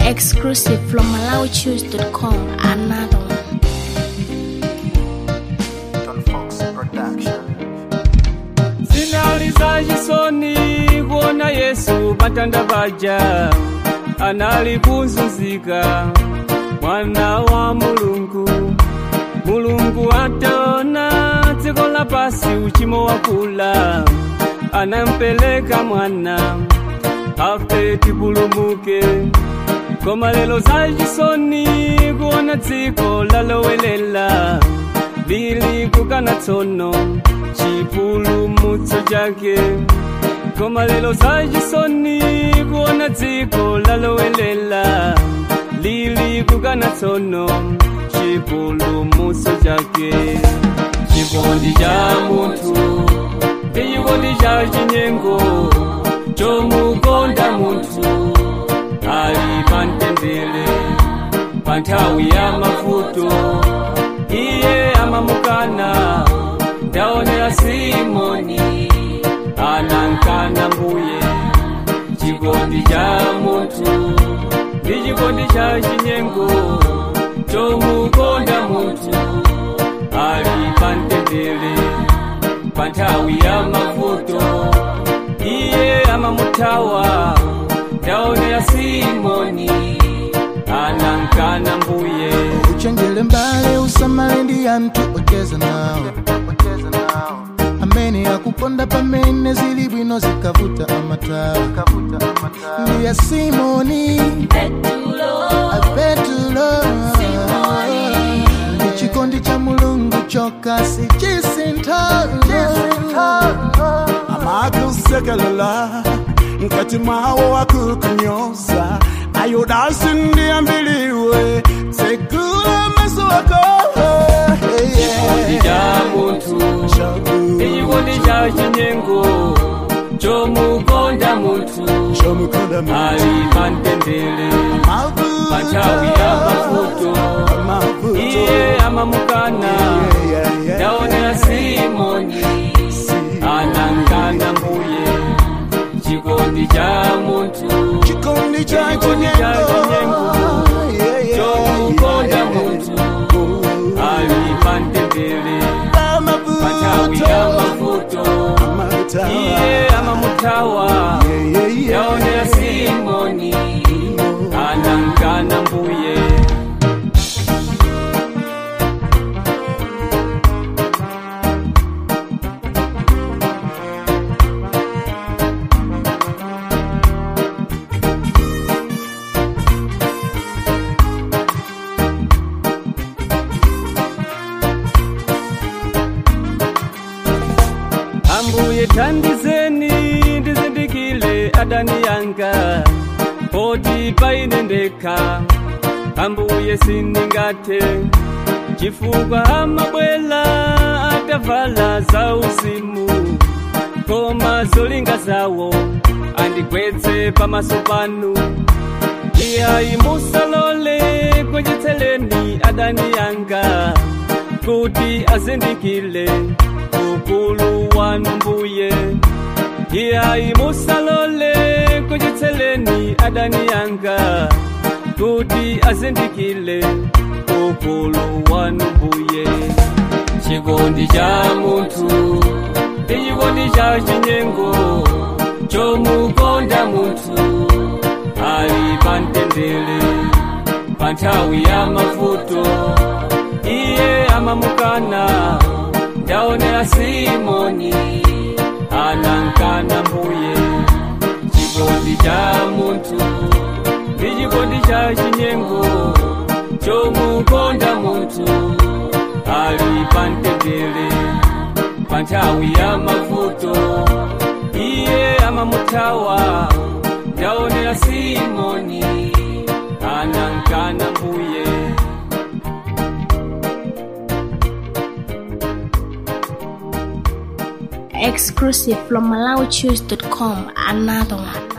Exclusive from MalawiChoose.com. Another one. Don Fox Production. Sinaliza jisoni kuona Yesu patanda baja, analikuzuzika mwana wa Mulungu. Mulungu ataona dziko lapasi uchimo wakula, anampeleka mwana afe tipulumuke. Koma lelo zajisoni kuona dziko lalowelela, lili kukana tsono chipulumutso chake. Koma lelo zajisoni kuona dziko lalowelela, lili kukana tsono chipulumutso chake. Chikondi cha munthu ndi chikondi cha chinyengo, chomukonda munthu ali pamtendere pa nthawi ya mavuto. Iye amamukana, ndaonera Simoni anankana Mbuye. Chikondi cha munthu ndi chikondi cha chinyengo, chomukonda munthu ali pamtendere pa nthawi ya mavuto. Iye amamuthawa, ndaonera Simoni anankana Mbuye. Uchengele mbale usamale ndi anthu ocheza nawo, amene akukonda pamene zili bwino zikavuta amatawa. Ndiye Simoni Petulo, ndi chikondi cha Mulungu chokha sichisintha. Amakusekelela nkati mwawo akukunyoza, ayodasi ndiambiliwe sekula maso wako. Chikondi cha munthu ndi chikondi cha chinyengo, chomukonda munthu ali pamtendere pa nthawi ya mavuto. Iye amamukana, ndaonera Simoni anankana Mbuye. Chikondi cha munthu, Chikondi cha chinyengo, chomukonda munthu ali pamtendere pa nthawi ya mavuto. Iye amamuthawa, ndaonera Simoni anankana Mbuye. Ambuye thandizeni ndizindikile adani yanga, poti paine ndekha Ambuye sindingathe. Chifukwa amabwela atavala zauzimu, koma zolinga zawo andigwetse pamaso panu. Iyayi musalole kudyetseleni adani yanga, kuti azindikile ukulu wanu Mbuye. Iyayi musalole kudyetseleni adani yanga, kuti azindikile ukulu wanu Mbuye. Chikondi cha munthu ndi chikondi cha chinyengo, chomukonda munthu ali pamtendere pa nthawi ya mavuto. Iye amamukana, ndaonera Simoni anankana Mbuye. Chikondi cha munthu ndi chikondi cha chinyengo, chomukonda munthu ali pamtendere pa nthawi ya mavuto. Iye amamuthawa, ndaonera Simoni anankana Mbuye. Exclusive from MalawiChoose.com. Another one.